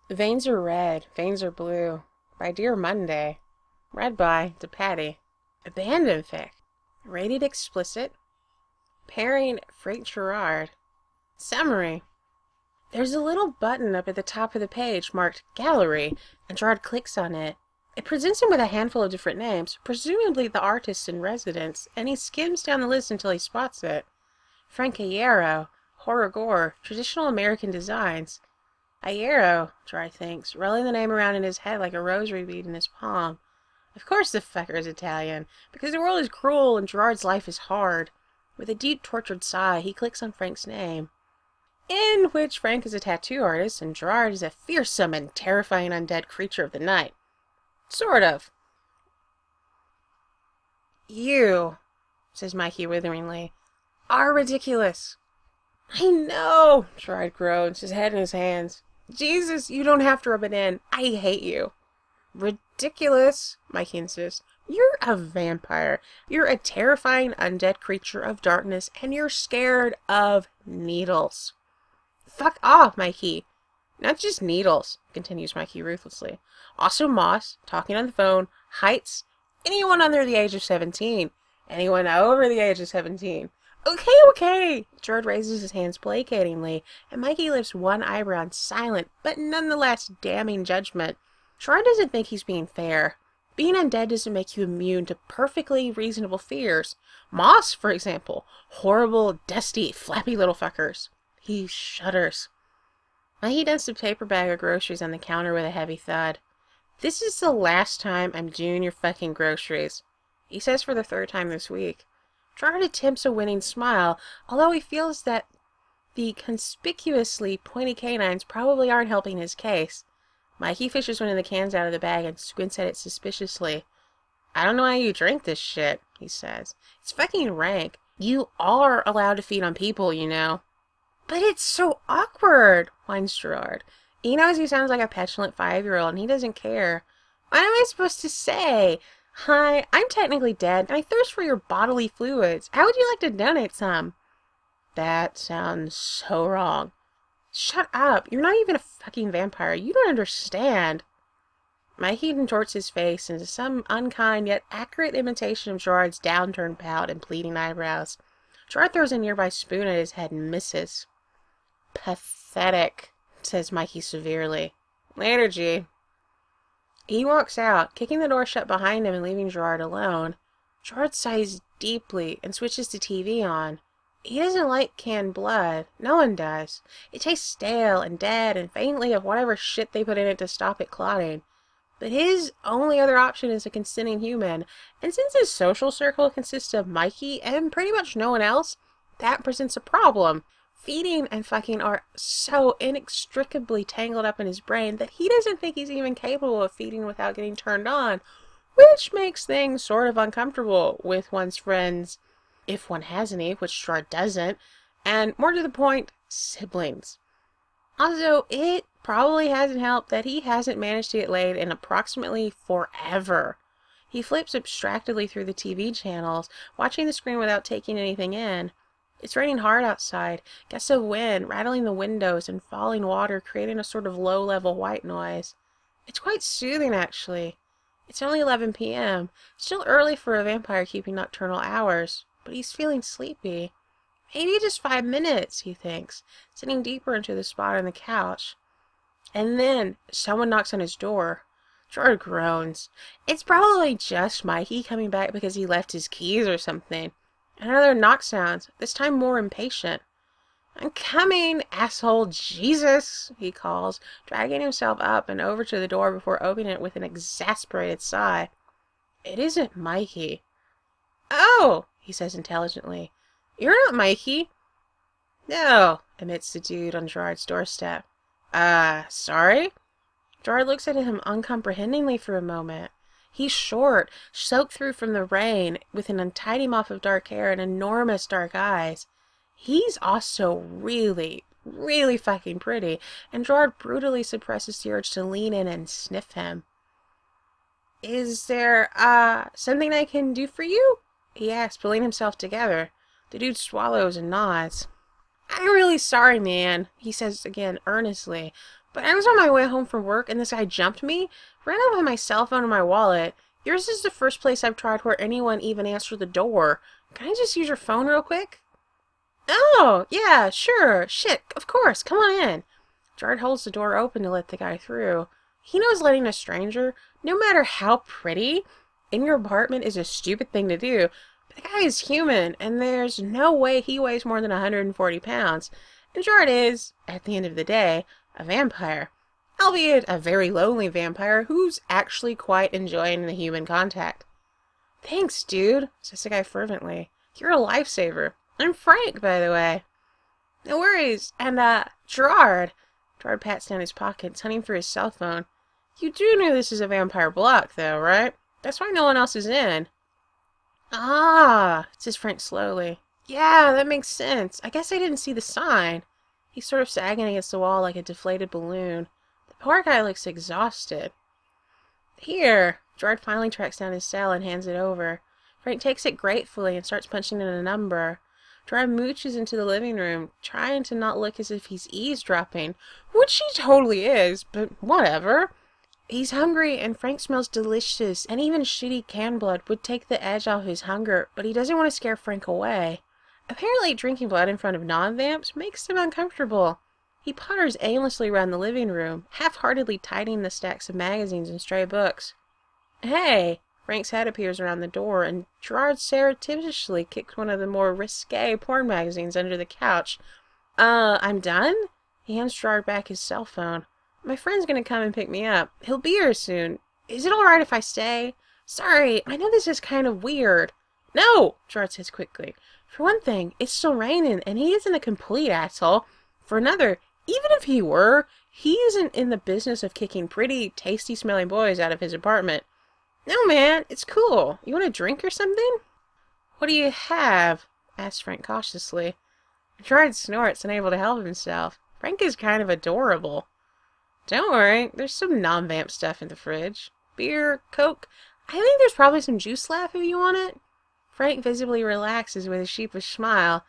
Veins are red, veins are blue. By Dear Monday. Read by DePatty. Abandon fic. Rated explicit. Pairing Frank Gerard. Summary. There's a little button up at the top of the page marked Gallery, and Gerard clicks on it. It presents him with a handful of different names, presumably the artists in residence, and he skims down the list until he spots it. Frank Iero, horror gore, traditional American designs. Iero, Gerard thinks, rolling the name around in his head like a rosary bead in his palm. Of course the fucker is Italian, because the world is cruel and Gerard's life is hard. With a deep, tortured sigh, he clicks on Frank's name, in which Frank is a tattoo artist and Gerard is a fearsome and terrifying undead creature of the night. Sort of. You, says Mikey witheringly, are ridiculous. I know, Gerard groans, his head in his hands. Jesus, you don't have to rub it in. I hate you. Ridiculous, Mikey insists. You're a vampire. You're a terrifying undead creature of darkness, and you're scared of needles. Fuck off, Mikey. Not just needles, continues Mikey ruthlessly. Also moss, talking on the phone, heights, anyone under the age of 17. Anyone over the age of 17. Okay. Gerard raises his hands placatingly, and Mikey lifts one eyebrow in silent, but nonetheless damning judgment. Gerard doesn't think he's being fair. Being undead doesn't make you immune to perfectly reasonable fears. Moss, for example. Horrible, dusty, flappy little fuckers. He shudders. Mikey dumps the paper bag of groceries on the counter with a heavy thud. This is the last time I'm doing your fucking groceries, he says for the third time this week. Gerard attempts a winning smile, although he feels that the conspicuously pointy canines probably aren't helping his case. Mikey fishes one of the cans out of the bag and squints at it suspiciously. I don't know how you drink this shit, he says. It's fucking rank. You are allowed to feed on people, you know. But it's so awkward, whines Gerard. He knows he sounds like a petulant 5-year-old, and he doesn't care. What am I supposed to say? Hi, I'm technically dead, and I thirst for your bodily fluids. How would you like to donate some? That sounds so wrong. Shut up. You're not even a fucking vampire. You don't understand. Mikey contorts his face into some unkind yet accurate imitation of Gerard's downturned pout and pleading eyebrows. Gerard throws a nearby spoon at his head and misses. Pathetic, says Mikey severely. Later, G. He walks out, kicking the door shut behind him and leaving Gerard alone. Gerard sighs deeply and switches the TV on. He doesn't like canned blood. No one does. It tastes stale and dead and faintly of whatever shit they put in it to stop it clotting. But his only other option is a consenting human, and since his social circle consists of Mikey and pretty much no one else, that presents a problem. Feeding and fucking are so inextricably tangled up in his brain that he doesn't think he's even capable of feeding without getting turned on, which makes things sort of uncomfortable with one's friends, if one has any, which Gerard doesn't, and more to the point, siblings. Also, it probably hasn't helped that he hasn't managed to get laid in approximately forever. He flips abstractedly through the TV channels, watching the screen without taking anything in. It's raining hard outside, gusts of wind rattling the windows and falling water creating a sort of low-level white noise. It's quite soothing, actually. It's only 11 p.m., still early for a vampire keeping nocturnal hours, but he's feeling sleepy. Maybe just 5 minutes, he thinks, sitting deeper into the spot on the couch. And then someone knocks on his door. Gerard groans. It's probably just Mikey coming back because he left his keys or something. Another knock sounds, this time more impatient. I'm coming, asshole Jesus, he calls, dragging himself up and over to the door before opening it with an exasperated sigh. It isn't Mikey. Oh, he says intelligently. You're not Mikey. No, admits the dude on Gerard's doorstep. Sorry? Gerard looks at him uncomprehendingly for a moment. He's short, soaked through from the rain, with an untidy mop of dark hair and enormous dark eyes. He's also really, really fucking pretty, and Gerard brutally suppresses the urge to lean in and sniff him. Is there, something I can do for you? He asks, pulling himself together. The dude swallows and nods. I'm really sorry, man, he says again earnestly, But I was on my way home from work and this guy jumped me, ran out with my cell phone and my wallet. Yours is the first place I've tried where anyone even answered the door. Can I just use your phone real quick? Oh, yeah, sure. Shit, of course. Come on in. Gerard holds the door open to let the guy through. He knows letting a stranger, no matter how pretty, in your apartment is a stupid thing to do. But the guy is human, and there's no way he weighs more than 140 pounds. And Gerard is, at the end of the day, a vampire. Albeit a very lonely vampire who's actually quite enjoying the human contact. Thanks, dude, says the guy fervently. You're a lifesaver. I'm Frank, by the way. No worries. And, Gerard. Gerard pats down his pockets, hunting for his cell phone. You do know this is a vampire block, though, right? That's why no one else is in. Ah, says Frank slowly. Yeah, that makes sense. I guess I didn't see the sign. He's sort of sagging against the wall like a deflated balloon. The poor guy looks exhausted. Here. Gerard finally tracks down his cell and hands it over. Frank takes it gratefully and starts punching in a number. Gerard mooches into the living room, trying to not look as if he's eavesdropping, which he totally is, but whatever. He's hungry, and Frank smells delicious, and even shitty canned blood would take the edge off his hunger, but he doesn't want to scare Frank away. Apparently, drinking blood in front of non-vamps makes him uncomfortable. He potters aimlessly around the living room, half-heartedly tidying the stacks of magazines and stray books. Hey! Frank's head appears around the door, and Gerard surreptitiously kicks one of the more risque porn magazines under the couch. I'm done? He hands Gerard back his cell phone. My friend's gonna come and pick me up. He'll be here soon. Is it alright if I stay? Sorry, I know this is kind of weird. No, Gerard says quickly. For one thing, it's still raining, and he isn't a complete asshole. For another, even if he were, he isn't in the business of kicking pretty, tasty-smelling boys out of his apartment. No, man, it's cool. You want a drink or something? What do you have? Asks Frank cautiously. Gerard snorts, unable to help himself. Frank is kind of adorable. Don't worry, there's some non-vamp stuff in the fridge. Beer, Coke. I think there's probably some juice left if you want it. Frank visibly relaxes with a sheepish smile.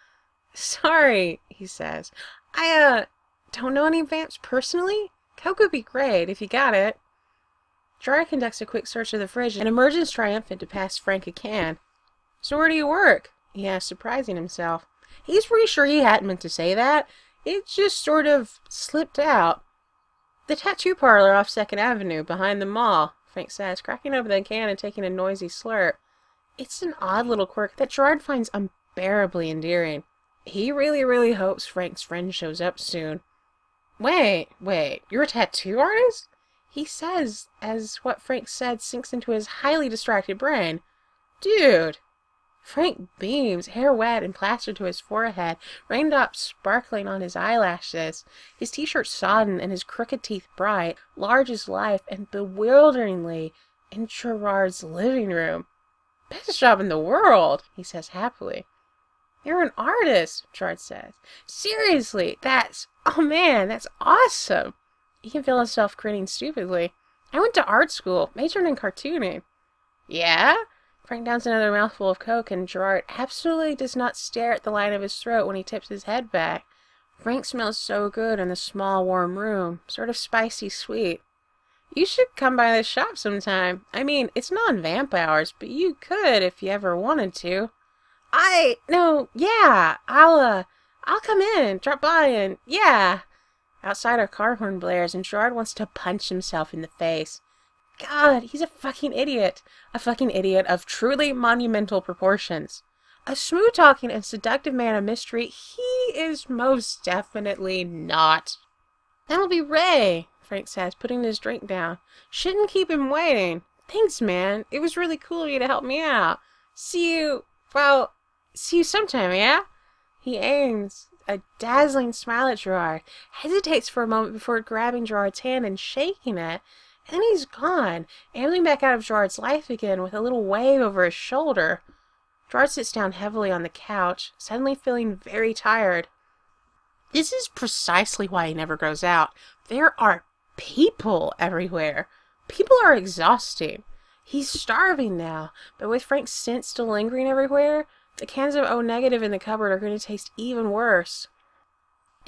Sorry, he says. I, don't know any vamps personally. Coke would be great if you got it. Gerard conducts a quick search of the fridge and emerges triumphant to pass Frank a can. So where do you work? He asks, surprising himself. He's pretty sure he hadn't meant to say that. It just sort of slipped out. The tattoo parlor off 2nd Avenue, behind the mall, Frank says, cracking open the can and taking a noisy slurp. It's an odd little quirk that Gerard finds unbearably endearing. He really hopes Frank's friend shows up soon. Wait, you're a tattoo artist? He says, as what Frank said sinks into his highly distracted brain. Dude! Frank beams, hair wet and plastered to his forehead, raindrops sparkling on his eyelashes, his t-shirt sodden and his crooked teeth bright, large as life and bewilderingly in Gerard's living room. Best job in the world, he says happily. You're an artist, Gerard says. Seriously, oh man, that's awesome. He can feel himself grinning stupidly. I went to art school, majored in cartooning. Yeah? Frank downs another mouthful of Coke, and Gerard absolutely does not stare at the line of his throat when he tips his head back. Frank smells so good in the small, warm room, sort of spicy sweet. You should come by this shop sometime. I mean, it's non-vamp hours, but you could if you ever wanted to. I'll come in, drop by, and, yeah. Outside, our car horn blares, and Gerard wants to punch himself in the face. God, he's a fucking idiot. A fucking idiot of truly monumental proportions. A smooth-talking and seductive man of mystery, he is most definitely not. That'll be Ray, Frank says, putting his drink down. Shouldn't keep him waiting. Thanks, man. It was really cool of you to help me out. See you sometime, yeah? He aims a dazzling smile at Gerard, hesitates for a moment before grabbing Gerard's hand and shaking it, and then he's gone, ambling back out of Gerard's life again with a little wave over his shoulder. Gerard sits down heavily on the couch, suddenly feeling very tired. This is precisely why he never goes out. There are people everywhere. People are exhausting. He's starving now, but with Frank's scent still lingering everywhere, the cans of O negative in the cupboard are going to taste even worse.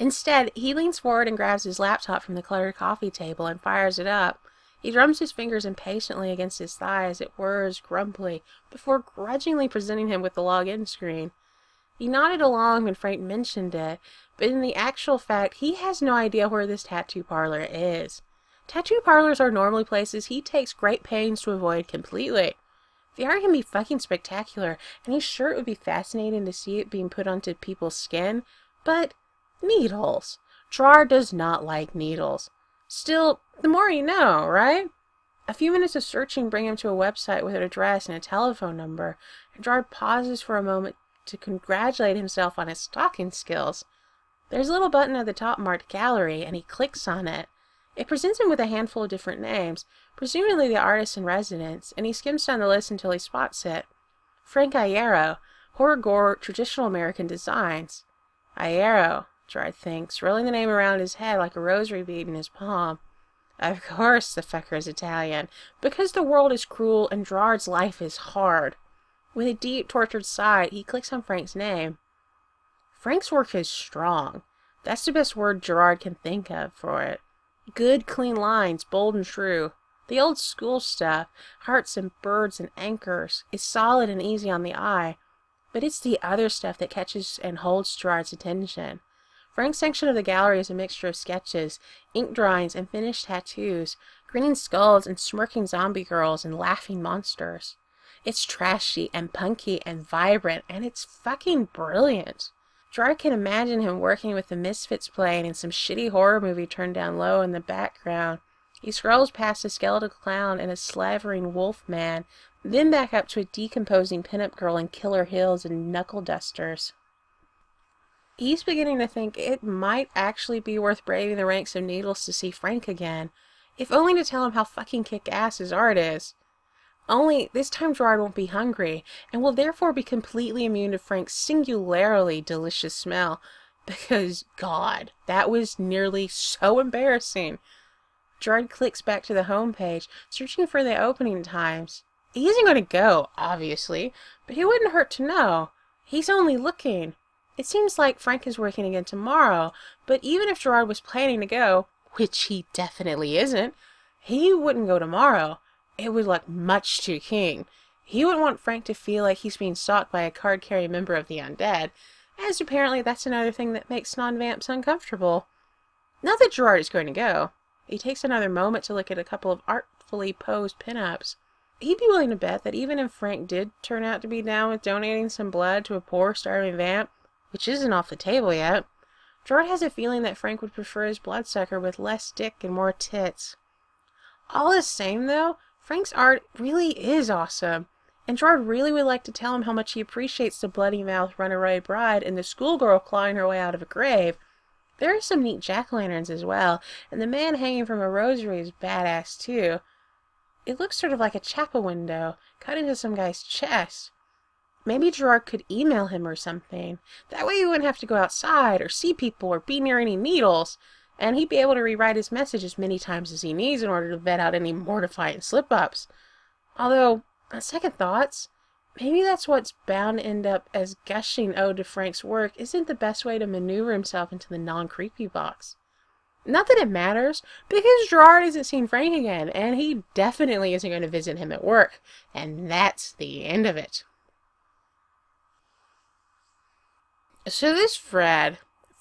Instead, he leans forward and grabs his laptop from the cluttered coffee table and fires it up. He drums his fingers impatiently against his thigh as it whirs grumpily, before grudgingly presenting him with the login screen. He nodded along when Frank mentioned it, but in the actual fact, he has no idea where this tattoo parlor is. Tattoo parlors are normally places he takes great pains to avoid completely. The art can be fucking spectacular, and he's sure it would be fascinating to see it being put onto people's skin, but needles. Gerard does not like needles. Still, the more you know, right? A few minutes of searching bring him to a website with an address and a telephone number, and Gerard pauses for a moment to congratulate himself on his stalking skills. There's a little button at the top marked Gallery, and he clicks on it. It presents him with a handful of different names, presumably the artists in residence, and he skims down the list until he spots it. Frank Iero, horror gore, traditional American designs. Iero, Gerard thinks, rolling the name around his head like a rosary bead in his palm. Of course the fucker is Italian, because the world is cruel and Gerard's life is hard. With a deep, tortured sigh, he clicks on Frank's name. Frank's work is strong. That's the best word Gerard can think of for it. Good, clean lines, bold and true. The old school stuff, hearts and birds and anchors, is solid and easy on the eye. But it's the other stuff that catches and holds Gerard's attention. Frank's section of the gallery is a mixture of sketches, ink drawings, and finished tattoos, grinning skulls and smirking zombie girls and laughing monsters. It's trashy and punky and vibrant, and it's fucking brilliant. Gerard can imagine him working with the Misfits playing and some shitty horror movie turned down low in the background. He scrolls past a skeletal clown and a slavering wolf man, then back up to a decomposing pinup girl in killer heels and knuckle dusters. He's beginning to think it might actually be worth braving the ranks of needles to see Frank again, if only to tell him how fucking kick-ass his art is. Only, this time Gerard won't be hungry, and will therefore be completely immune to Frank's singularly delicious smell, because, God, that was nearly so embarrassing. Gerard clicks back to the home page, searching for the opening times. He isn't going to go, obviously, but he wouldn't hurt to know. He's only looking. It seems like Frank is working again tomorrow, but even if Gerard was planning to go, which he definitely isn't, he wouldn't go tomorrow. It would look much too keen. He wouldn't want Frank to feel like he's being stalked by a card-carrying member of the undead, as apparently that's another thing that makes non-vamps uncomfortable. Not that Gerard is going to go. He takes another moment to look at a couple of artfully posed pin-ups. He'd be willing to bet that even if Frank did turn out to be down with donating some blood to a poor, starving vamp, which isn't off the table yet, Gerard has a feeling that Frank would prefer his bloodsucker with less dick and more tits. All the same, though, Frank's art really is awesome, and Gerard really would like to tell him how much he appreciates the bloody-mouthed runaway bride and the schoolgirl clawing her way out of a grave. There are some neat jack-o'-lanterns as well, and the man hanging from a rosary is badass too. It looks sort of like a chapel window, cut into some guy's chest. Maybe Gerard could email him or something. That way he wouldn't have to go outside or see people or be near any needles, and he'd be able to rewrite his message as many times as he needs in order to vet out any mortifying slip-ups. Although, on second thoughts, maybe that's what's bound to end up as gushing ode to Frank's work isn't the best way to maneuver himself into the non-creepy box. Not that it matters, because Gerard isn't seeing Frank again, and he definitely isn't going to visit him at work, and that's the end of it. So this Frank,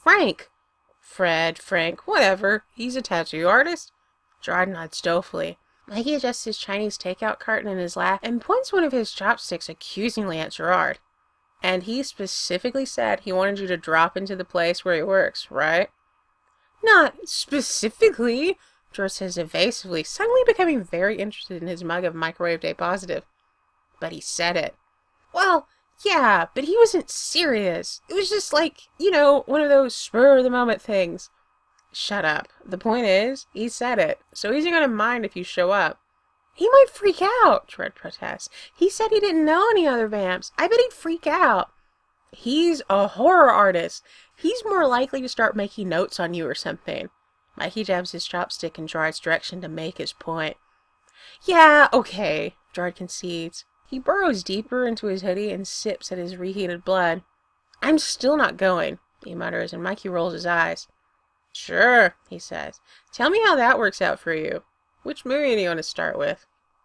whatever, he's a tattoo artist? Gerard nods dolefully. Mikey adjusts his Chinese takeout carton in his lap and points one of his chopsticks accusingly at Gerard. And he specifically said he wanted you to drop into the place where he works, right? Not specifically, Gerard says evasively, suddenly becoming very interested in his mug of microwave day positive. But he said it. Well, yeah, but he wasn't serious. It was just like, one of those spur-of-the-moment things. Shut up. The point is, he said it, so he's not going to mind if you show up. He might freak out, Gerard protests. He said he didn't know any other vamps. I bet he'd freak out. He's a horror artist. He's more likely to start making notes on you or something. Mikey jabs his chopstick in Gerard's direction to make his point. Yeah, okay, Gerard concedes. He burrows deeper into his hoodie and sips at his reheated blood. I'm still not going. he mutters, and Mikey rolls his eyes. Sure, he says. Tell me how that works out for you. Which movie do you want to start with?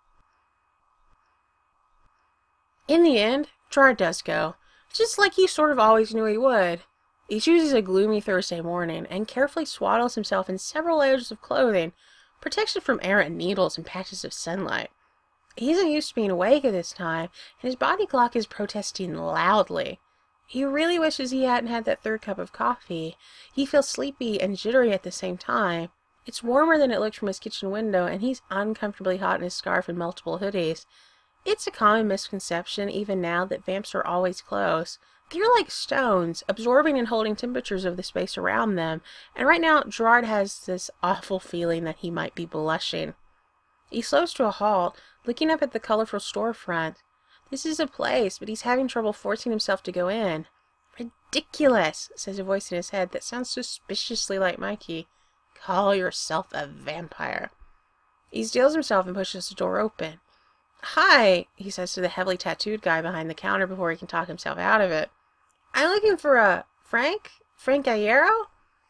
In the end, Gerard does go, just like he sort of always knew he would. He chooses a gloomy Thursday morning and carefully swaddles himself in several layers of clothing, protection from errant needles and patches of sunlight. He isn't used to being awake at this time, and his body clock is protesting loudly. He really wishes he hadn't had that third cup of coffee. He feels sleepy and jittery at the same time. It's warmer than it looked from his kitchen window, and he's uncomfortably hot in his scarf and multiple hoodies. It's a common misconception, even now, that vamps are always close. They're like stones, absorbing and holding temperatures of the space around them, and right now, Gerard has this awful feeling that he might be blushing. He slows to a halt, looking up at the colorful storefront. This is a place, but he's having trouble forcing himself to go in. Ridiculous, says a voice in his head that sounds suspiciously like Mikey. Call yourself a vampire. He steels himself and pushes the door open. Hi, he says to the heavily tattooed guy behind the counter before he can talk himself out of it. I'm looking for a Frank? Frank Iero?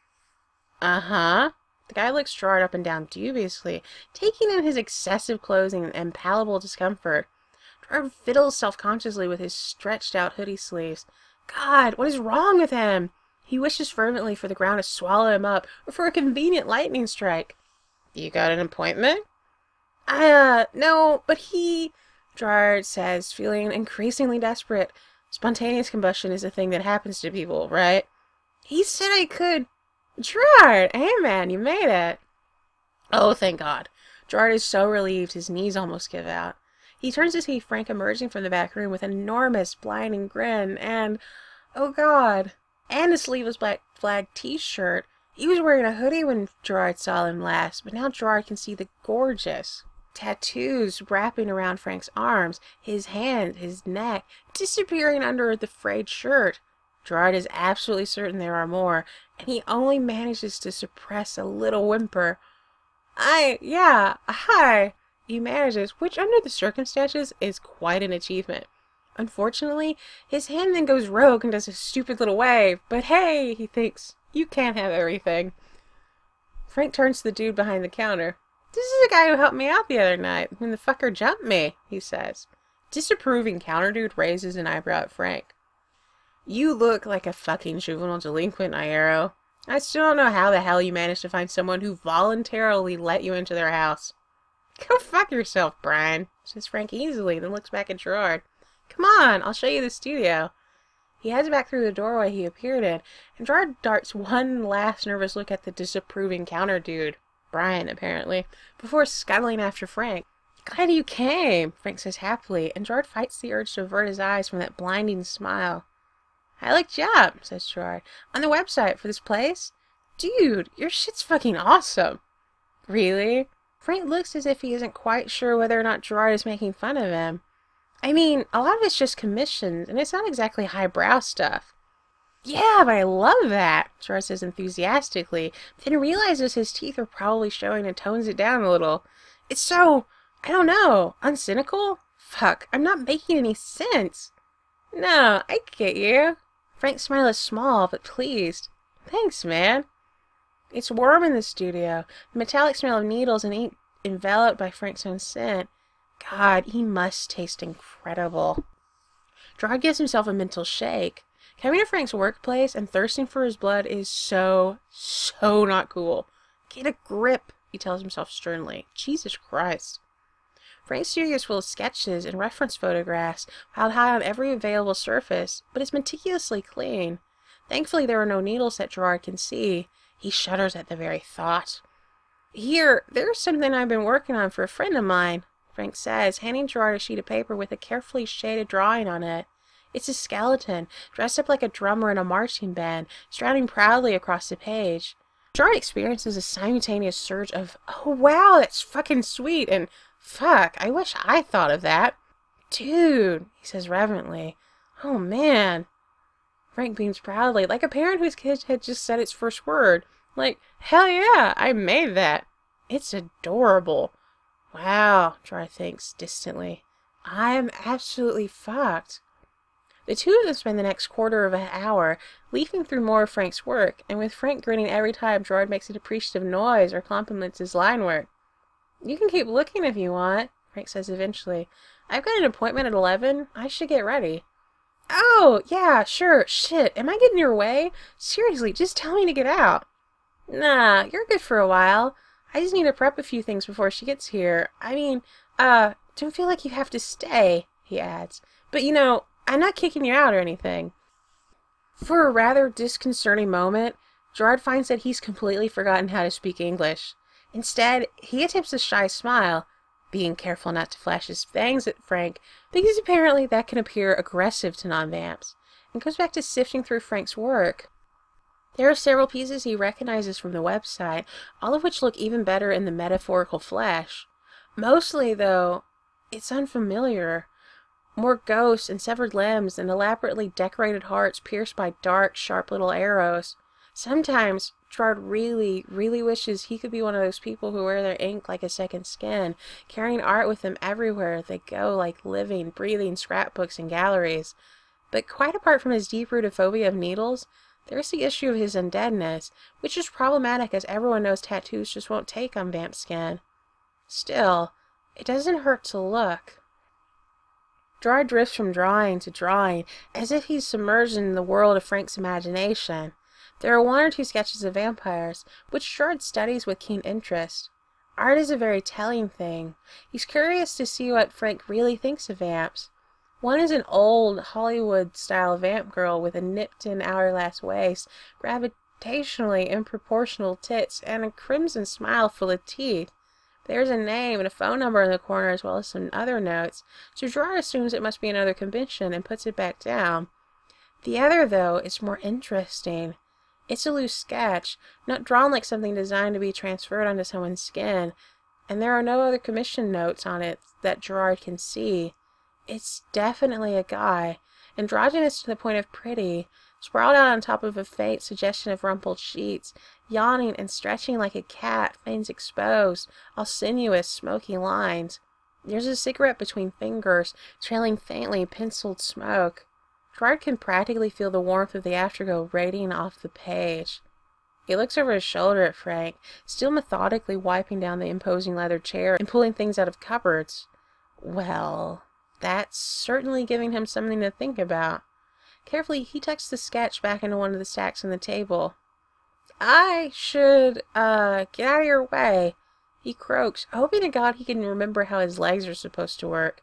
Uh-huh. The guy looks Gerard up and down dubiously, taking in his excessive clothing and palpable discomfort. Gerard fiddles self-consciously with his stretched-out hoodie sleeves. God, what is wrong with him? He wishes fervently for the ground to swallow him up, or for a convenient lightning strike. You got an appointment? No, but Gerard says, feeling increasingly desperate. Spontaneous combustion is a thing that happens to people, right? He said I could. Gerard! Hey, man, you made it. Oh, thank God. Gerard is so relieved his knees almost give out. He turns to see Frank emerging from the back room with an enormous, blinding grin and, oh God, and a sleeveless black flag t-shirt. He was wearing a hoodie when Gerard saw him last, but now Gerard can see the gorgeous tattoos wrapping around Frank's arms, his hands, his neck, disappearing under the frayed shirt. Gerard is absolutely certain there are more, and he only manages to suppress a little whimper. Hi. He manages, which under the circumstances is quite an achievement. Unfortunately, his hand then goes rogue and does a stupid little wave, but hey, he thinks, you can't have everything. Frank turns to the dude behind the counter. This is the guy who helped me out the other night when the fucker jumped me, he says. Disapproving counter dude raises an eyebrow at Frank. You look like a fucking juvenile delinquent, Iero. I still don't know how the hell you managed to find someone who voluntarily let you into their house. Go fuck yourself, Brian, says Frank easily, then looks back at Gerard. Come on, I'll show you the studio. He heads back through the doorway he appeared in, and Gerard darts one last nervous look at the disapproving counter dude, Brian apparently, before scuttling after Frank. Glad you came, Frank says happily, and Gerard fights the urge to avert his eyes from that blinding smile. I looked you up, says Gerard, on the website for this place. Dude, your shit's fucking awesome. Really? Frank looks as if he isn't quite sure whether or not Gerard is making fun of him. I mean, a lot of it's just commissions, and it's not exactly highbrow stuff. Yeah, but I love that, Gerard says enthusiastically, then realizes his teeth are probably showing and tones it down a little. It's so, I don't know, uncynical? Fuck, I'm not making any sense. No, I get you. Frank's smile is small, but pleased. Thanks, man. It's warm in the studio, the metallic smell of needles and ink enveloped by Frank's own scent. God, he must taste incredible. Gerard gives himself a mental shake. Coming to Frank's workplace and thirsting for his blood is so not cool. Get a grip, he tells himself sternly. Jesus Christ. Frank's studio is full of sketches and reference photographs, piled high on every available surface, but it's meticulously clean. Thankfully, there are no needles that Gerard can see. He shudders at the very thought. Here, there's something I've been working on for a friend of mine, Frank says, handing Gerard a sheet of paper with a carefully shaded drawing on it. It's a skeleton, dressed up like a drummer in a marching band, striding proudly across the page. Gerard experiences a simultaneous surge of, oh wow, that's fucking sweet, and fuck, I wish I thought of that. Dude, he says reverently. Oh man. Frank beams proudly, like a parent whose kid had just said its first word. Like, hell yeah, I made that. It's adorable. Wow, Gerard thinks distantly. I'm absolutely fucked. The two of them spend the next quarter of an hour leafing through more of Frank's work, and with Frank grinning every time Gerard makes an appreciative noise or compliments his line work. "You can keep looking if you want," Frank says eventually. "I've got an appointment at 11. I should get ready." "Oh, yeah, sure. Shit, am I getting in your way? Seriously, just tell me to get out." "Nah, you're good for a while. I just need to prep a few things before she gets here. Don't feel like you have to stay," he adds. "But I'm not kicking you out or anything." For a rather disconcerting moment, Gerard finds that he's completely forgotten how to speak English. Instead, he attempts a shy smile, being careful not to flash his fangs at Frank, because apparently that can appear aggressive to non-vamps, and goes back to sifting through Frank's work. There are several pieces he recognizes from the website, all of which look even better in the metaphorical flesh. Mostly, though, it's unfamiliar. More ghosts and severed limbs and elaborately decorated hearts pierced by dark, sharp little arrows. Sometimes Gerard really, really wishes he could be one of those people who wear their ink like a second skin, carrying art with them everywhere they go, like living, breathing scrapbooks and galleries. But quite apart from his deep-rooted phobia of needles, there's the issue of his undeadness, which is problematic as everyone knows tattoos just won't take on vamp skin. Still, it doesn't hurt to look. Gerard drifts from drawing to drawing, as if he's submerged in the world of Frank's imagination. There are one or two sketches of vampires, which Gerard studies with keen interest. Art is a very telling thing. He's curious to see what Frank really thinks of vamps. One is an old Hollywood-style vamp girl with a nipped-in hourglass waist, gravitationally improportional tits, and a crimson smile full of teeth. There's a name and a phone number in the corner as well as some other notes, so Gerard assumes it must be another commission and puts it back down. The other, though, is more interesting. It's a loose sketch, not drawn like something designed to be transferred onto someone's skin, and there are no other commission notes on it that Gerard can see. It's definitely a guy, androgynous to the point of pretty, sprawled out on top of a faint suggestion of rumpled sheets, yawning and stretching like a cat, fangs exposed, all sinuous, smoky lines. There's a cigarette between fingers, trailing faintly penciled smoke. Gerard can practically feel the warmth of the afterglow radiating off the page. He looks over his shoulder at Frank, still methodically wiping down the imposing leather chair and pulling things out of cupboards. Well, that's certainly giving him something to think about. Carefully, he tucks the sketch back into one of the stacks on the table. "I should, get out of your way," he croaks, hoping to God he can remember how his legs are supposed to work.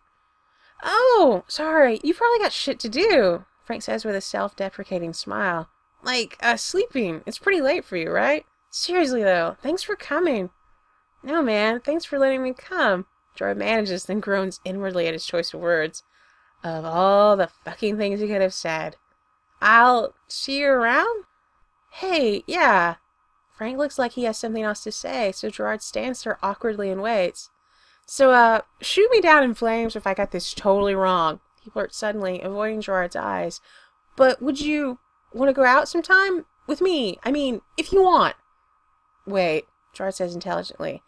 "Oh, sorry, you've probably got shit to do," Frank says with a self-deprecating smile. "Like, sleeping. It's pretty late for you, right? Seriously, though, thanks for coming." "No, man, thanks for letting me come." Gerard manages, then groans inwardly at his choice of words. Of all the fucking things he could have said. "I'll see you around?" "Hey, yeah." Frank looks like he has something else to say, so Gerard stands there awkwardly and waits. "So, shoot me down in flames if I got this totally wrong," he blurts suddenly, avoiding Gerard's eyes. "But would you want to go out sometime? With me? I mean, if you want." "Wait," Gerard says intelligently.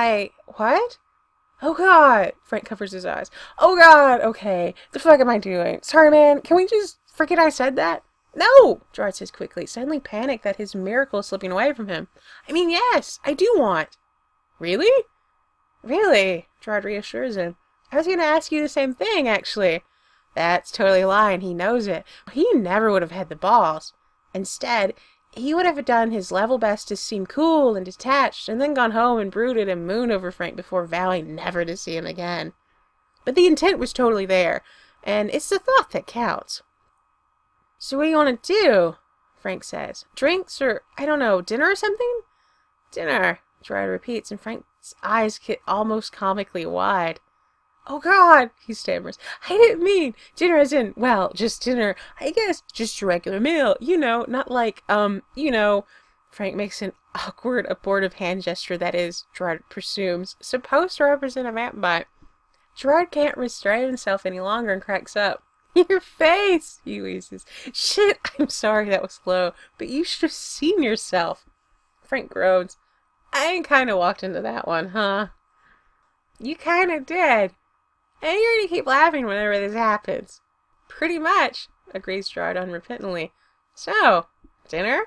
What?" "Oh, God!" Frank covers his eyes. "Oh, God! Okay. The fuck am I doing? Sorry, man. Can we just forget I said that?" "No!" Gerard says quickly, suddenly panicked that his miracle is slipping away from him. "I mean, yes, I do want." "Really?" "Really," Gerard reassures him. "I was going to ask you the same thing, actually." That's totally lying. He knows it. He never would have had the balls. Instead, he would have done his level best to seem cool and detached, and then gone home and brooded and mooned over Frank before vowing never to see him again. But the intent was totally there, and it's the thought that counts. "So what do you want to do?" Frank says. "Drinks or, I don't know, dinner or something?" "Dinner," Gerard repeats, and Frank's eyes get almost comically wide. "Oh, God," he stammers. "I didn't mean dinner as in, well, just dinner. I guess just a regular meal. Not like, Frank makes an awkward, abortive hand gesture that is, Gerard presumes, supposed to represent a vamp bite. Gerard can't restrain himself any longer and cracks up. "Your face," he wheezes. "Shit, I'm sorry that was low, but you should have seen yourself." Frank groans. "I kind of walked into that one, huh?" "You kind of did. And you're going to keep laughing whenever this happens." "Pretty much. agrees Gerard unrepentantly. So, dinner?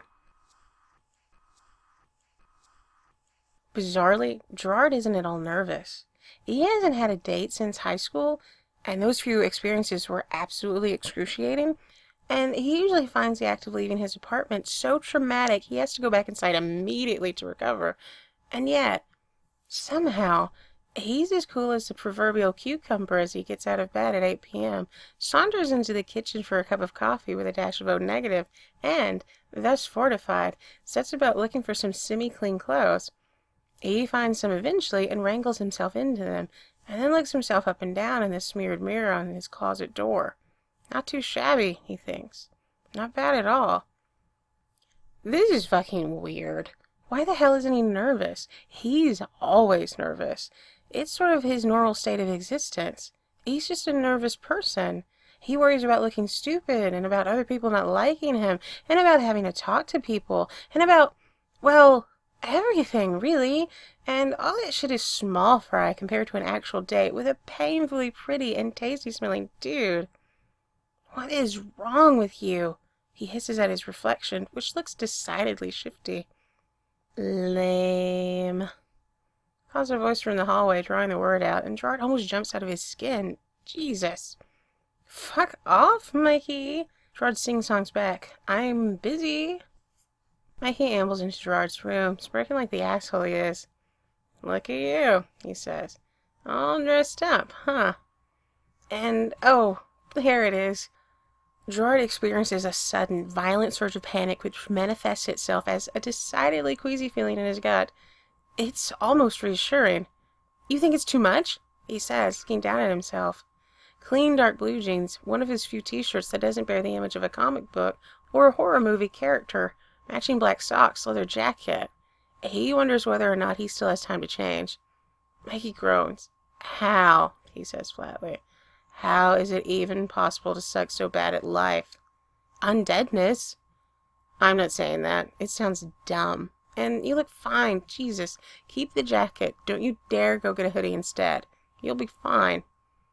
Bizarrely, Gerard isn't at all nervous. He hasn't had a date since high school, and those few experiences were absolutely excruciating, and he usually finds the act of leaving his apartment so traumatic he has to go back inside immediately to recover. And yet, somehow, he's as cool as the proverbial cucumber as he gets out of bed at 8 p.m., saunters into the kitchen for a cup of coffee with a dash of O negative, and, thus fortified, sets about looking for some semi-clean clothes. He finds some eventually and wrangles himself into them, and then looks himself up and down in the smeared mirror on his closet door. Not too shabby, he thinks. Not bad at all. This is fucking weird. Why the hell isn't he nervous? He's always nervous. It's sort of his normal state of existence. He's just a nervous person. He worries about looking stupid, and about other people not liking him, and about having to talk to people, and about, well, everything, really. And all that shit is small fry compared to an actual date with a painfully pretty and tasty-smelling dude. What is wrong with you? He hisses at his reflection, which looks decidedly shifty. Lame. Calls a voice from the hallway, drawing the word out, and Gerard almost jumps out of his skin. Jesus. Fuck off, Mikey. Gerard sing-songs back. I'm busy. Mikey ambles into Gerard's room, smirking like the asshole he is. Look at you, he says. All dressed up, huh? And, oh, here it is. Gerard experiences a sudden, violent surge of panic which manifests itself as a decidedly queasy feeling in his gut. It's almost reassuring. You think it's too much? He says, looking down at himself. Clean dark blue jeans, one of his few t-shirts that doesn't bear the image of a comic book or a horror movie character, matching black socks, leather jacket. He wonders whether or not he still has time to change. Mikey groans. How? He says flatly. How is it even possible to suck so bad at life? Undeadness? I'm not saying that. It sounds dumb. And you look fine. Jesus. Keep the jacket. Don't you dare go get a hoodie instead. You'll be fine.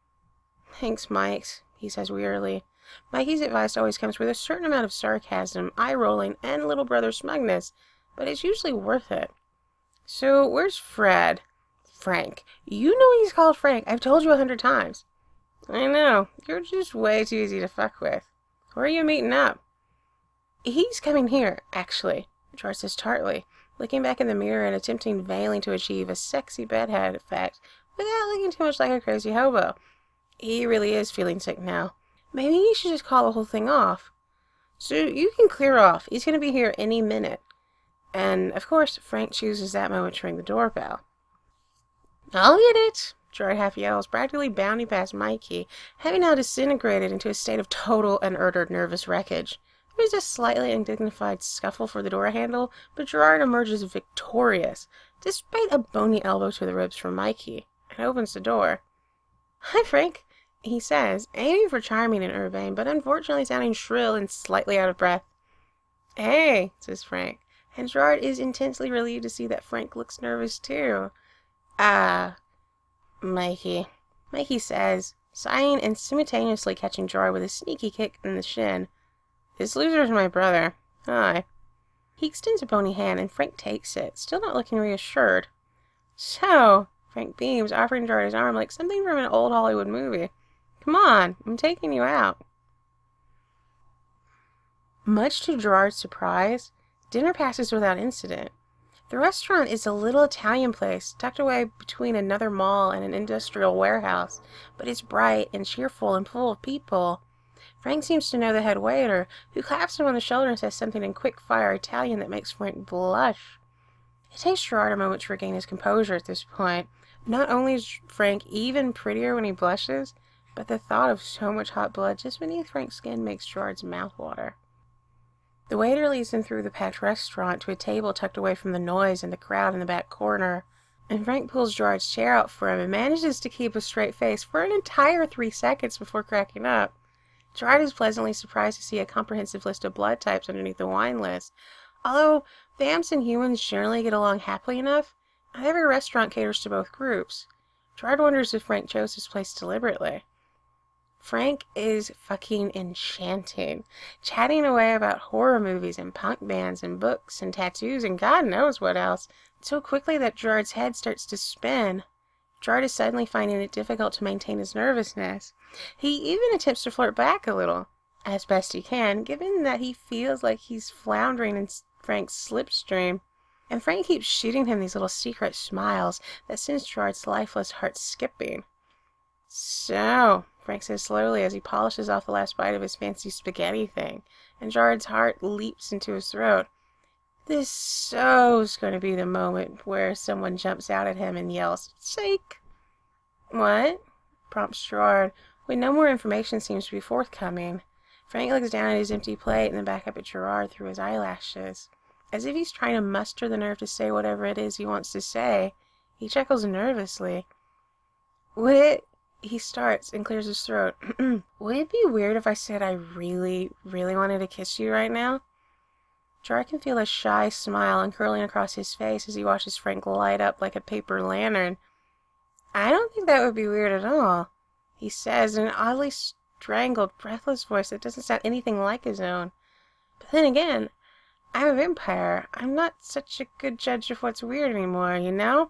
Thanks, Mike, he says wearily. Mikey's advice always comes with a certain amount of sarcasm, eye-rolling, and little brother smugness, but it's usually worth it. So, where's Fred? Frank. You know he's called Frank. I've told you 100 times. I know. You're just way too easy to fuck with. Where are you meeting up? He's coming here, actually, Gerard says tartly, looking back in the mirror and attempting vainly to achieve a sexy bedhead effect without looking too much like a crazy hobo. He really is feeling sick now. Maybe he should just call the whole thing off. So you can clear off. He's going to be here any minute. And, of course, Frank chooses that moment to ring the doorbell. I'll get it, Gerard half yells, practically bounding past Mikey, having now disintegrated into a state of total and utter nervous wreckage. There's a slightly undignified scuffle for the door handle, but Gerard emerges victorious, despite a bony elbow to the ribs from Mikey, and opens the door. Hi, Frank, he says, aiming for charming and urbane, but unfortunately sounding shrill and slightly out of breath. Hey, says Frank, and Gerard is intensely relieved to see that Frank looks nervous too. Mikey, says, sighing and simultaneously catching Gerard with a sneaky kick in the shin. This loser's my brother. Hi. He extends a bony hand, and Frank takes it, still not looking reassured. So, Frank beams, offering Gerard his arm like something from an old Hollywood movie. Come on, I'm taking you out. Much to Gerard's surprise, dinner passes without incident. The restaurant is a little Italian place, tucked away between another mall and an industrial warehouse, but it's bright and cheerful and full of people. Frank seems to know the head waiter, who claps him on the shoulder and says something in quick-fire Italian that makes Frank blush. It takes Gerard a moment to regain his composure at this point. Not only is Frank even prettier when he blushes, but the thought of so much hot blood just beneath Frank's skin makes Gerard's mouth water. The waiter leads him through the packed restaurant to a table tucked away from the noise and the crowd in the back corner, and Frank pulls Gerard's chair out for him and manages to keep a straight face for an entire 3 seconds before cracking up. Gerard is pleasantly surprised to see a comprehensive list of blood types underneath the wine list. Although vamps and humans generally get along happily enough, not every restaurant caters to both groups. Gerard wonders if Frank chose his place deliberately. Frank is fucking enchanting, chatting away about horror movies and punk bands and books and tattoos and God knows what else, so quickly that Gerard's head starts to spin. Gerard is suddenly finding it difficult to maintain his nervousness. He even attempts to flirt back a little, as best he can, given that he feels like he's floundering in Frank's slipstream. And Frank keeps shooting him these little secret smiles that sends Gerard's lifeless heart skipping. "So," Frank says slowly as he polishes off the last bite of his fancy spaghetti thing, and Gerard's heart leaps into his throat. This so's going to be the moment where someone jumps out at him and yells, "Psych!" "What?" prompts Gerard, when no more information seems to be forthcoming. Frank looks down at his empty plate and then back up at Gerard through his eyelashes, as if he's trying to muster the nerve to say whatever it is he wants to say. He chuckles nervously. "Would it..." He starts and clears his throat. "Would it be weird if I said I really, really wanted to kiss you right now?" Gerard can feel a shy smile uncurling across his face as he watches Frank light up like a paper lantern. "I don't think that would be weird at all," he says in an oddly strangled, breathless voice that doesn't sound anything like his own. "But then again, I'm a vampire. I'm not such a good judge of what's weird anymore, you know?"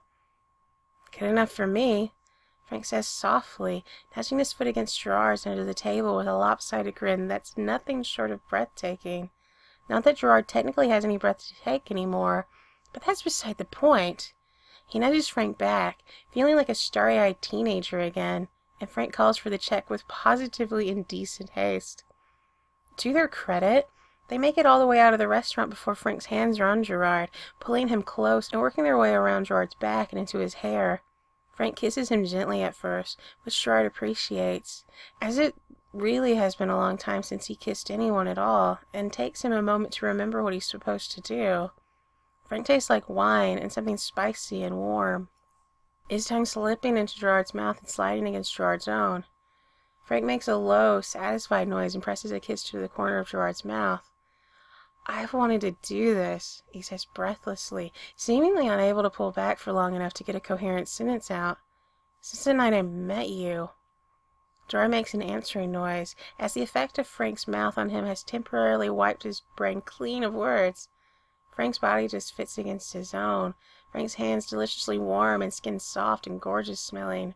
"Good enough for me," Frank says softly, touching his foot against Gerard's under the table with a lopsided grin that's nothing short of breathtaking. Not that Gerard technically has any breath to take anymore, but that's beside the point. He nudges Frank back, feeling like a starry-eyed teenager again, and Frank calls for the check with positively indecent haste. To their credit, they make it all the way out of the restaurant before Frank's hands are on Gerard, pulling him close and working their way around Gerard's back and into his hair. Frank kisses him gently at first, which Gerard appreciates, as it really has been a long time since he kissed anyone at all, and takes him a moment to remember what he's supposed to do. Frank tastes like wine and something spicy and warm, his tongue slipping into Gerard's mouth and sliding against Gerard's own. Frank makes a low, satisfied noise and presses a kiss to the corner of Gerard's mouth. "I've wanted to do this," he says breathlessly, seemingly unable to pull back for long enough to get a coherent sentence out, "since the night I met you." Gerard makes an answering noise, as the effect of Frank's mouth on him has temporarily wiped his brain clean of words. Frank's body just fits against his own, Frank's hands deliciously warm and skin soft and gorgeous smelling.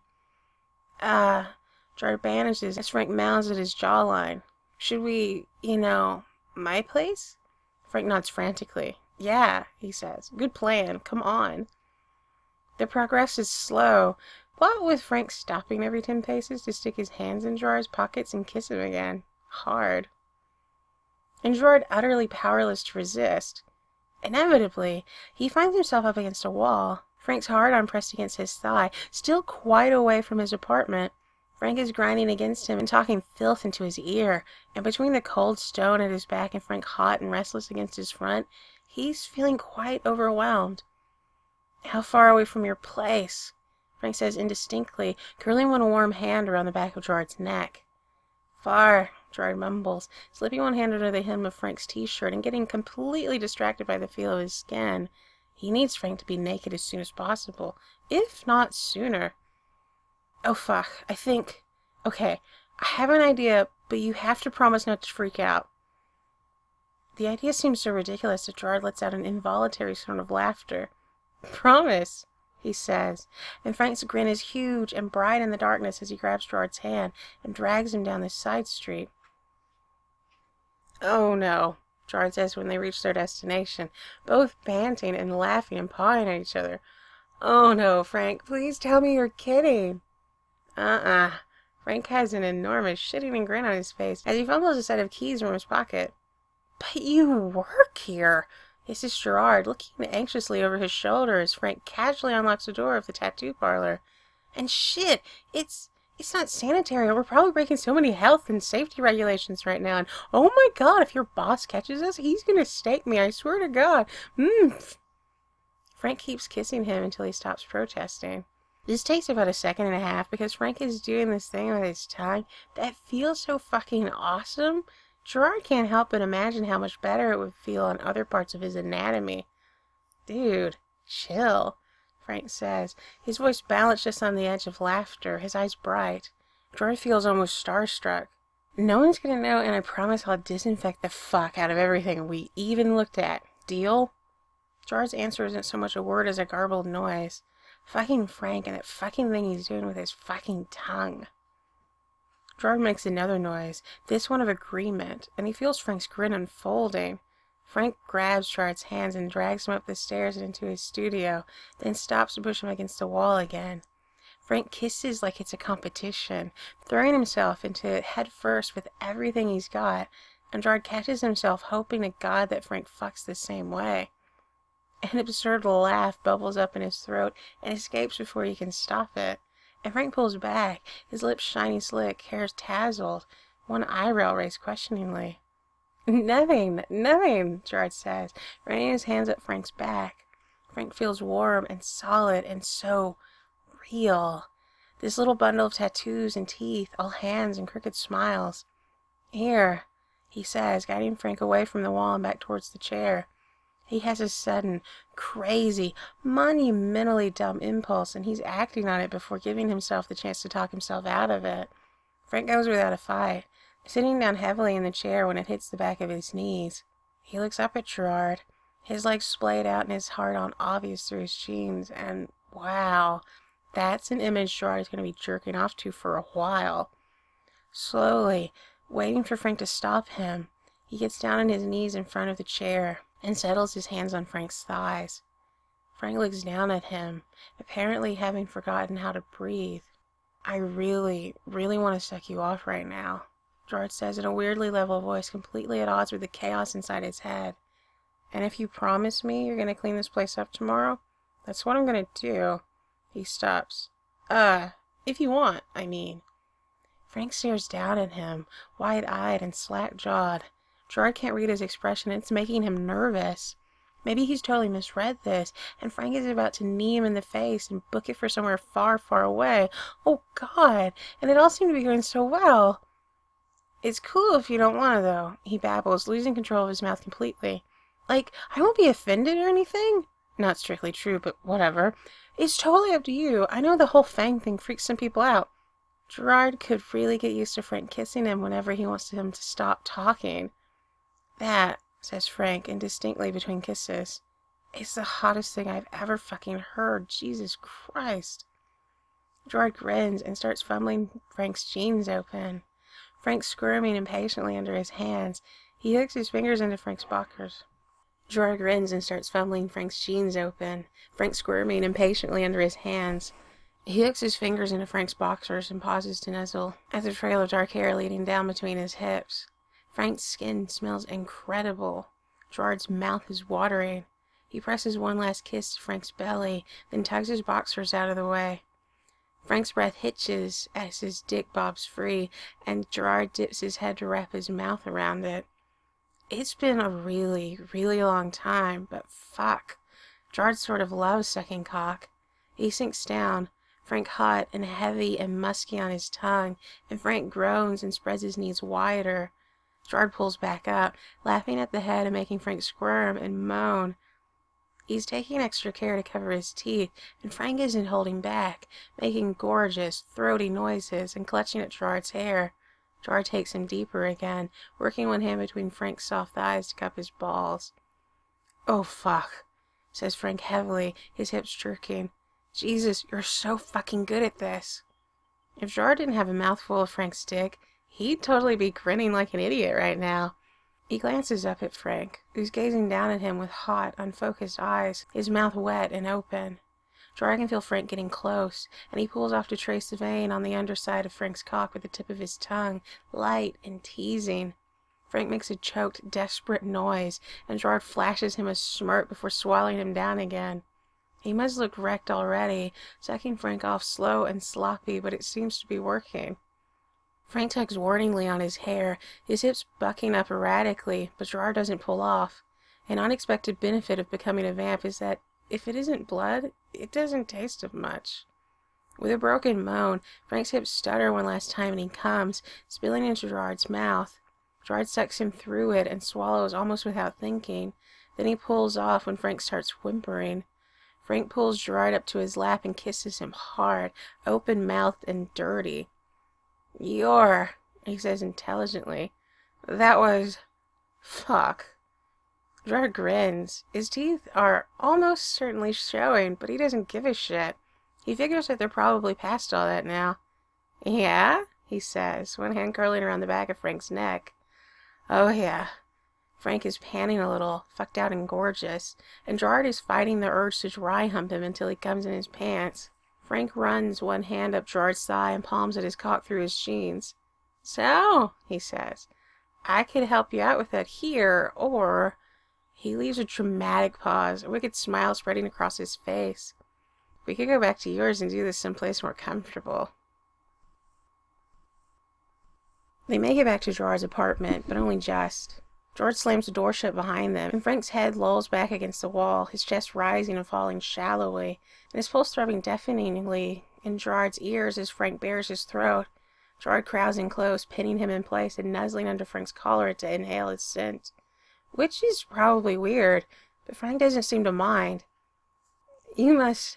Gerard banishes as Frank mounds at his jawline. "Should we, my place?" Frank nods frantically. "Yeah," he says. "Good plan. Come on." The progress is slow, what with Frank stopping every 10 paces to stick his hands in Gerard's pockets and kiss him again. Hard. And Gerard utterly powerless to resist. Inevitably, he finds himself up against a wall, Frank's hard-on pressed against his thigh, still quite away from his apartment. Frank is grinding against him and talking filth into his ear, and between the cold stone at his back and Frank hot and restless against his front, he's feeling quite overwhelmed. "How far away from your place?" Frank says indistinctly, curling one warm hand around the back of Gerard's neck. "Far," Gerard mumbles, slipping one hand under the hem of Frank's t-shirt and getting completely distracted by the feel of his skin. He needs Frank to be naked as soon as possible, if not sooner. "Oh, fuck, okay, I have an idea, but you have to promise not to freak out." The idea seems so ridiculous that Gerard lets out an involuntary sort of laughter. "Promise," he says, and Frank's grin is huge and bright in the darkness as he grabs Gerard's hand and drags him down this side street. "Oh no," Gerard says when they reach their destination, both panting and laughing and pawing at each other. "Oh no, Frank, please tell me you're kidding." Frank has an enormous shit-eating grin on his face as he fumbles a set of keys from his pocket. "But you work here," hisses Gerard, looking anxiously over his shoulder as Frank casually unlocks the door of the tattoo parlor. "And shit, it's not sanitary, and we're probably breaking so many health and safety regulations right now, and oh my god, if your boss catches us, he's gonna stake me, I swear to god. Frank keeps kissing him until he stops protesting. This takes about a second and a half because Frank is doing this thing with his tongue that feels so fucking awesome. Gerard can't help but imagine how much better it would feel on other parts of his anatomy. "Dude, chill," Frank says, his voice balanced just on the edge of laughter, his eyes bright. Gerard feels almost starstruck. No one's gonna know, and I promise I'll disinfect the fuck out of everything we even looked at. Deal? Gerard's answer isn't so much a word as a garbled noise. Fucking Frank and that fucking thing he's doing with his fucking tongue. Gerard makes another noise, this one of agreement, and he feels Frank's grin unfolding. Frank grabs Gerard's hands and drags him up the stairs and into his studio, then stops to push him against the wall again. Frank kisses like it's a competition, throwing himself into it head first with everything he's got, and Gerard catches himself hoping to God that Frank fucks the same way. An absurd laugh bubbles up in his throat and escapes before he can stop it. And Frank pulls back, his lips shiny slick, hair tousled, one eyebrow raised questioningly. Nothing, Gerard says, running his hands up Frank's back. Frank feels warm and solid and so real. This little bundle of tattoos and teeth, all hands and crooked smiles. Here, he says, guiding Frank away from the wall and back towards the chair. He has a sudden, crazy, monumentally dumb impulse, and he's acting on it before giving himself the chance to talk himself out of it. Frank goes without a fight, sitting down heavily in the chair when it hits the back of his knees. He looks up at Gerard, his legs splayed out and his heart-on obvious through his jeans, and wow, that's an image Gerard is going to be jerking off to for a while. Slowly, waiting for Frank to stop him, he gets down on his knees in front of the chair and settles his hands on Frank's thighs. Frank looks down at him, apparently having forgotten how to breathe. I really want to suck you off right now, Gerard says in a weirdly level voice completely at odds with the chaos inside his head. And if you promise me you're going to clean this place up tomorrow, that's what I'm going to do. He stops. If you want, I mean. Frank stares down at him, wide-eyed and slack-jawed. Gerard can't read his expression, and it's making him nervous. Maybe he's totally misread this, and Frank is about to knee him in the face and book it for somewhere far, far away. Oh, God! And it all seemed to be going so well. It's cool if you don't want to, though, he babbles, losing control of his mouth completely. Like, I won't be offended or anything. Not strictly true, but whatever. It's totally up to you. I know the whole Fang thing freaks some people out. Gerard could really get used to Frank kissing him whenever he wants him to stop talking. That, says Frank indistinctly between kisses, is the hottest thing I've ever fucking heard. Jesus Christ. Gerard grins and starts fumbling Frank's jeans open. Frank's squirming impatiently under his hands. He hooks his fingers into Frank's boxers. Gerard grins and starts fumbling Frank's jeans open. Frank squirming impatiently under his hands. He hooks his fingers into Frank's boxers and pauses to nuzzle at the trail of dark hair leading down between his hips. Frank's skin smells incredible. Gerard's mouth is watering. He presses one last kiss to Frank's belly, then tugs his boxers out of the way. Frank's breath hitches as his dick bobs free, and Gerard dips his head to wrap his mouth around it. It's been a really long time, but fuck. Gerard sort of loves sucking cock. He sinks down, Frank hot and heavy and musky on his tongue, and Frank groans and spreads his knees wider. Gerard pulls back up, laughing at the head and making Frank squirm and moan. He's taking extra care to cover his teeth, and Frank isn't holding back, making gorgeous, throaty noises and clutching at Gerard's hair. Gerard takes him deeper again, working one hand between Frank's soft thighs to cup his balls. Oh, fuck, says Frank heavily, his hips jerking. Jesus, you're so fucking good at this. If Gerard didn't have a mouthful of Frank's dick, he'd totally be grinning like an idiot right now. He glances up at Frank, who's gazing down at him with hot, unfocused eyes, his mouth wet and open. Gerard can feel Frank getting close, and he pulls off to trace the vein on the underside of Frank's cock with the tip of his tongue, light and teasing. Frank makes a choked, desperate noise, and Gerard flashes him a smirk before swallowing him down again. He must look wrecked already, sucking Frank off slow and sloppy, but it seems to be working. Frank tugs warningly on his hair, his hips bucking up erratically, but Gerard doesn't pull off. An unexpected benefit of becoming a vamp is that if it isn't blood, it doesn't taste of much. With a broken moan, Frank's hips stutter one last time and he comes, spilling into Gerard's mouth. Gerard sucks him through it and swallows almost without thinking. Then he pulls off when Frank starts whimpering. Frank pulls Gerard up to his lap and kisses him hard, open-mouthed and dirty. He says intelligently. That was... fuck. Gerard grins. His teeth are almost certainly showing, but he doesn't give a shit. He figures that they're probably past all that now. Yeah? He says, one hand curling around the back of Frank's neck. Oh yeah. Frank is panting a little, fucked out and gorgeous, and Gerard is fighting the urge to dry hump him until he comes in his pants. Frank runs one hand up Gerard's thigh and palms at his cock through his jeans. So, he says, I could help you out with that here, or... He leaves a dramatic pause, a wicked smile spreading across his face. We could go back to yours and do this someplace more comfortable. They make it back to Gerard's apartment, but only just. George slams the door shut behind them, and Frank's head lolls back against the wall, his chest rising and falling shallowly, and his pulse throbbing deafeningly in Gerard's ears as Frank bares his throat. Gerard crowds in close, pinning him in place and nuzzling under Frank's collar to inhale his scent. Which is probably weird, but Frank doesn't seem to mind. You must...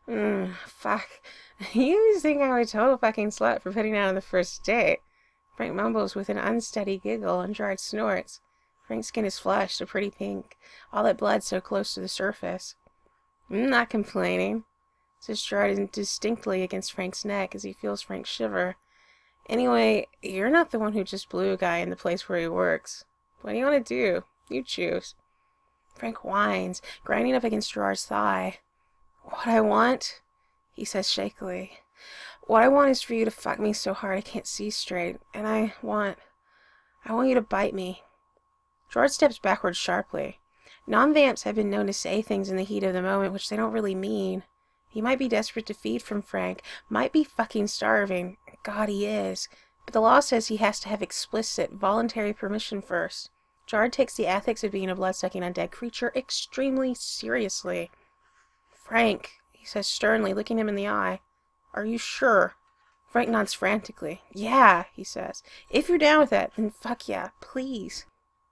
fuck. You must think I'm a total fucking slut for putting out on the first date. Frank mumbles with an unsteady giggle, and Gerard snorts. Frank's skin is flushed, a pretty pink, all that blood so close to the surface. I'm not complaining, says Gerard distinctly against Frank's neck as he feels Frank shiver. Anyway, you're not the one who just blew a guy in the place where he works. What do you want to do? You choose. Frank whines, grinding up against Gerard's thigh. What I want, he says shakily. What I want is for you to fuck me so hard I can't see straight, and I want you to bite me. Gerard steps backwards sharply. Non-vamps have been known to say things in the heat of the moment which they don't really mean. He might be desperate to feed from Frank, might be fucking starving. God, he is. But the law says he has to have explicit, voluntary permission first. Gerard takes the ethics of being a blood-sucking undead creature extremely seriously. Frank, he says sternly, looking him in the eye. Are you sure? Frank nods frantically. Yeah, he says. If you're down with that, then fuck yeah, please.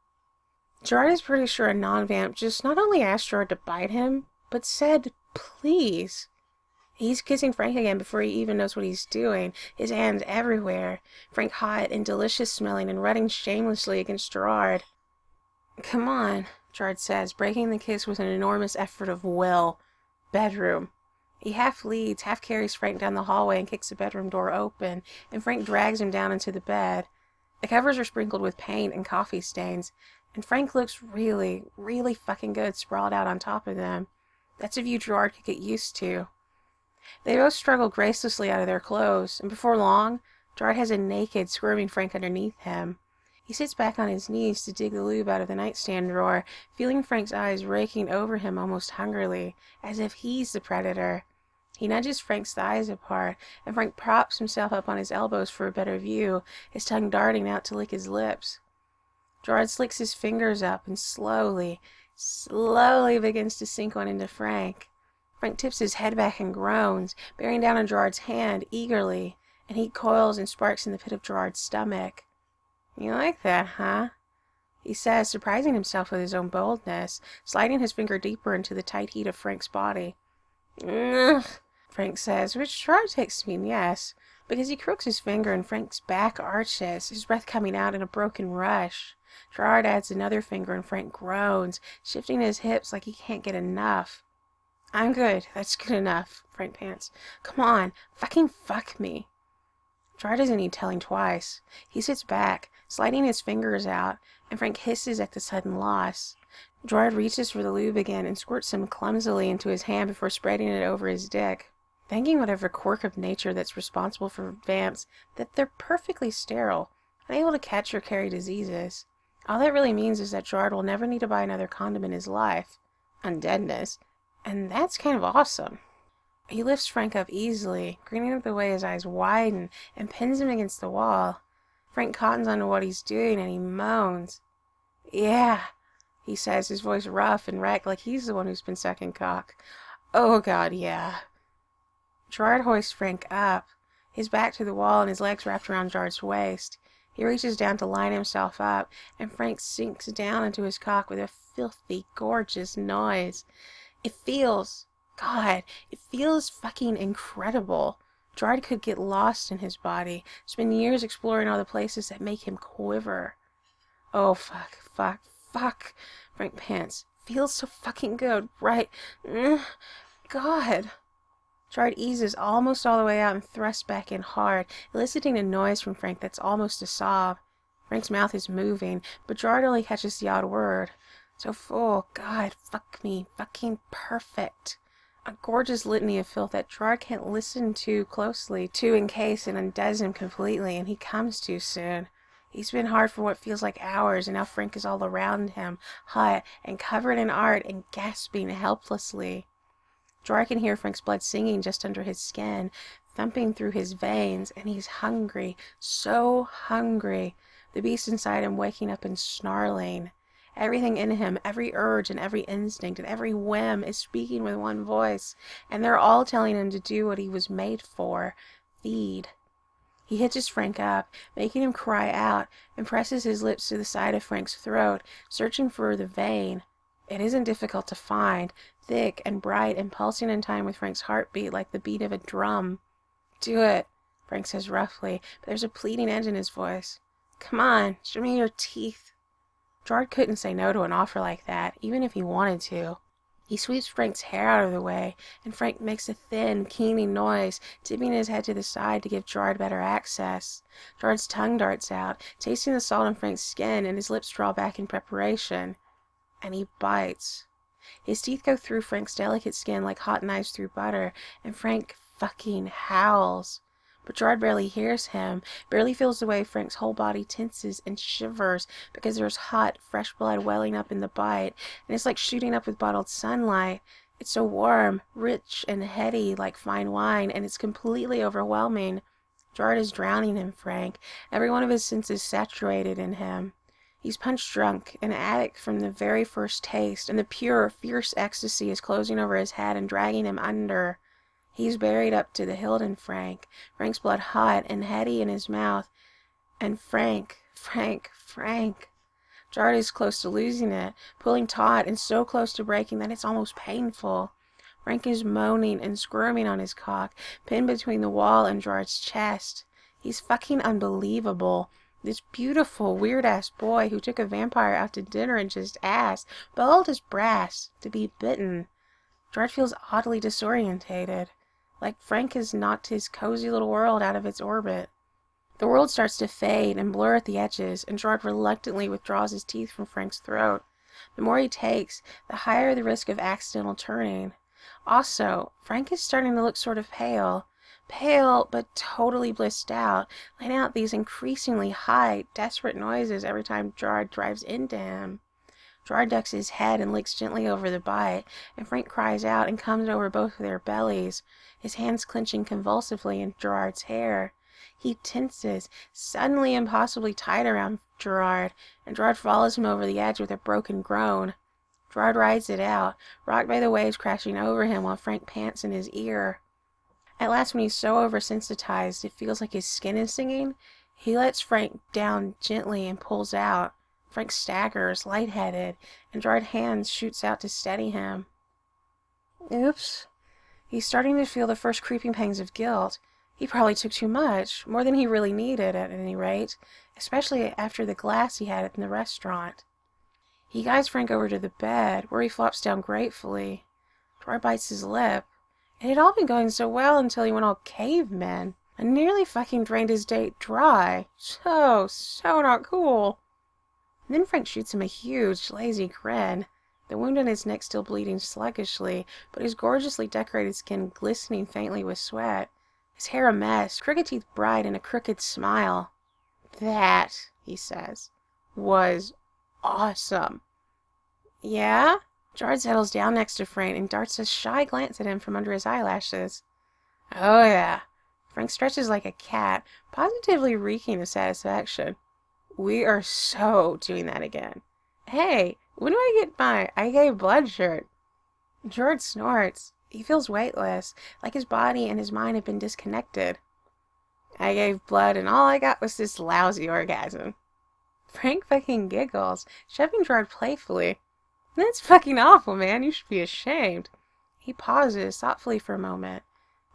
Gerard is pretty sure a non-vamp just not only asked Gerard to bite him, but said, please. He's kissing Frank again before he even knows what he's doing, his hands everywhere. Frank hot and delicious smelling and running shamelessly against Gerard. Come on, Gerard says, breaking the kiss with an enormous effort of will. Bedroom. He half leads, half carries Frank down the hallway and kicks the bedroom door open, and Frank drags him down into the bed. The covers are sprinkled with paint and coffee stains, and Frank looks really, really fucking good sprawled out on top of them. That's a view Gerard could get used to. They both struggle gracelessly out of their clothes, and before long, Gerard has a naked, squirming Frank underneath him. He sits back on his knees to dig the lube out of the nightstand drawer, feeling Frank's eyes raking over him almost hungrily, as if he's the predator. He nudges Frank's thighs apart, and Frank props himself up on his elbows for a better view, his tongue darting out to lick his lips. Gerard slicks his fingers up and slowly begins to sink one into Frank. Frank tips his head back and groans, bearing down on Gerard's hand eagerly, and heat coils and sparks in the pit of Gerard's stomach. You like that, huh? He says, surprising himself with his own boldness, sliding his finger deeper into the tight heat of Frank's body. Ugh, Frank says, which Gerard takes to mean yes, because he crooks his finger and Frank's back arches, his breath coming out in a broken rush. Gerard adds another finger and Frank groans, shifting his hips like he can't get enough. I'm good. That's good enough, Frank pants. Come on, fucking fuck me. Gerard doesn't need telling twice. He sits back, sliding his fingers out, and Frank hisses at the sudden loss. Gerard reaches for the lube again and squirts some clumsily into his hand before spreading it over his dick, thanking whatever quirk of nature that's responsible for vamps that they're perfectly sterile, unable to catch or carry diseases. All that really means is that Gerard will never need to buy another condom in his life. Undeadness. And that's kind of awesome. He lifts Frank up easily, grinning at the way his eyes widen, and pins him against the wall. Frank cottons onto what he's doing, and he moans. Yeah, he says, his voice rough and wrecked like he's the one who's been sucking cock. Oh, God, yeah. Gerard hoists Frank up, his back to the wall and his legs wrapped around Gerard's waist. He reaches down to line himself up, and Frank sinks down into his cock with a filthy, gorgeous noise. It feels fucking incredible. Gerard could get lost in his body, spend years exploring all the places that make him quiver. Oh, fuck, fuck, fuck, Frank pants. Feels so fucking good, right? God. Gerard eases almost all the way out and thrusts back in hard, eliciting a noise from Frank that's almost a sob. Frank's mouth is moving, but Gerard only catches the odd word. So full, God, fuck me, fucking perfect. A gorgeous litany of filth that Gerard can't listen too closely to in case it undoes him completely, and he comes too soon. He's been hard for what feels like hours, and now Frank is all around him, hot and covered in art and gasping helplessly. Gerard can hear Frank's blood singing just under his skin, thumping through his veins, and he's hungry, so hungry. The beast inside him waking up and snarling. Everything in him, every urge and every instinct and every whim is speaking with one voice, and they're all telling him to do what he was made for, feed. He hitches Frank up, making him cry out, and presses his lips to the side of Frank's throat, searching for the vein. It isn't difficult to find, thick and bright and pulsing in time with Frank's heartbeat like the beat of a drum. Do it, Frank says roughly, but there's a pleading edge in his voice. Come on, show me your teeth. Gerard couldn't say no to an offer like that, even if he wanted to. He sweeps Frank's hair out of the way, and Frank makes a thin, keening noise, tipping his head to the side to give Gerard better access. Gerard's tongue darts out, tasting the salt on Frank's skin, and his lips draw back in preparation. And he bites. His teeth go through Frank's delicate skin like hot knives through butter, and Frank fucking howls. But Gerard barely hears him, barely feels the way Frank's whole body tenses and shivers because there's hot, fresh blood welling up in the bite, and it's like shooting up with bottled sunlight. It's so warm, rich, and heady like fine wine, and it's completely overwhelming. Gerard is drowning in Frank, every one of his senses saturated in him. He's punch drunk, an addict from the very first taste, and the pure, fierce ecstasy is closing over his head and dragging him under. He's buried up to the hilt in Frank, Frank's blood hot and heady in his mouth, and Frank. Gerard is close to losing it, pulling taut and so close to breaking that it's almost painful. Frank is moaning and squirming on his cock, pinned between the wall and Gerard's chest. He's fucking unbelievable. This beautiful, weird-ass boy who took a vampire out to dinner and just asked, bold as brass, to be bitten. Gerard feels oddly disorientated, like Frank has knocked his cozy little world out of its orbit. The world starts to fade and blur at the edges, and Gerard reluctantly withdraws his teeth from Frank's throat. The more he takes, the higher the risk of accidental turning. Also, Frank is starting to look sort of pale. Pale, but totally blissed out, letting out these increasingly high, desperate noises every time Gerard drives into him. Gerard ducks his head and licks gently over the bite, and Frank cries out and comes over both of their bellies, his hands clenching convulsively in Gerard's hair. He tenses, suddenly impossibly tight around Gerard, and Gerard follows him over the edge with a broken groan. Gerard rides it out, rocked by the waves crashing over him while Frank pants in his ear. At last, when he's so oversensitized it feels like his skin is singing, he lets Frank down gently and pulls out. Frank staggers, lightheaded, and Gerard's hand shoots out to steady him. Oops. He's starting to feel the first creeping pangs of guilt. He probably took too much, more than he really needed at any rate, especially after the glass he had in the restaurant. He guides Frank over to the bed, where he flops down gratefully. Gerard bites his lip. It had all been going so well until he went all caveman, and nearly fucking drained his date dry. So not cool. Then Frank shoots him a huge, lazy grin, the wound in his neck still bleeding sluggishly, but his gorgeously decorated skin glistening faintly with sweat. His hair a mess, crooked teeth bright, and a crooked smile. That, he says, was awesome. Yeah? Gerard settles down next to Frank and darts a shy glance at him from under his eyelashes. Oh yeah. Frank stretches like a cat, positively reeking of satisfaction. We are so doing that again. Hey, when do I get my I Gave Blood shirt? Gerard snorts. He feels weightless, like his body and his mind have been disconnected. I gave blood and all I got was this lousy orgasm. Frank fucking giggles, shoving Gerard playfully. That's fucking awful, man. You should be ashamed. He pauses thoughtfully for a moment.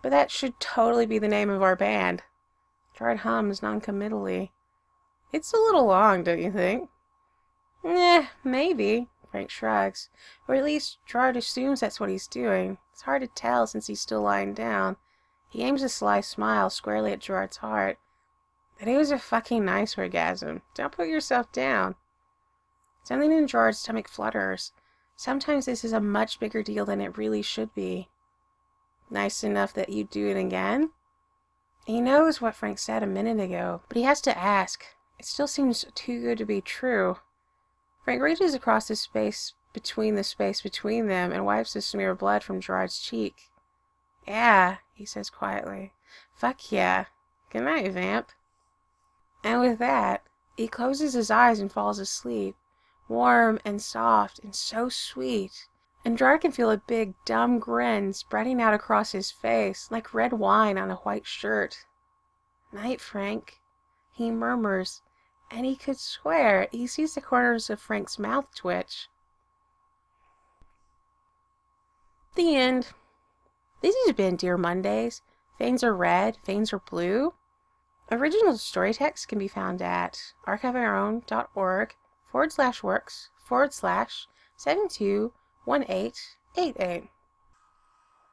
But that should totally be the name of our band. Gerard hums noncommittally. It's a little long, don't you think? Maybe, Frank shrugs. Or at least Gerard assumes that's what he's doing. It's hard to tell since he's still lying down. He aims a sly smile squarely at Gerard's heart. But it was a fucking nice orgasm. Don't put yourself down. Something in Gerard's stomach flutters. Sometimes this is a much bigger deal than it really should be. Nice enough that you do it again? He knows what Frank said a minute ago, but he has to ask. It still seems too good to be true. Frank reaches across the space between them and wipes a smear of blood from Gerard's cheek. Yeah, he says quietly. Fuck yeah. Good night, Vamp. And with that, he closes his eyes and falls asleep. Warm and soft and so sweet. And Gerard can feel a big, dumb grin spreading out across his face, like red wine on a white shirt. Night, Frank, he murmurs, and he could swear he sees the corners of Frank's mouth twitch. The end. This has been Dear Mondays. Veins are red, veins are blue. Original story text can be found at archiveourown.org/works/721888.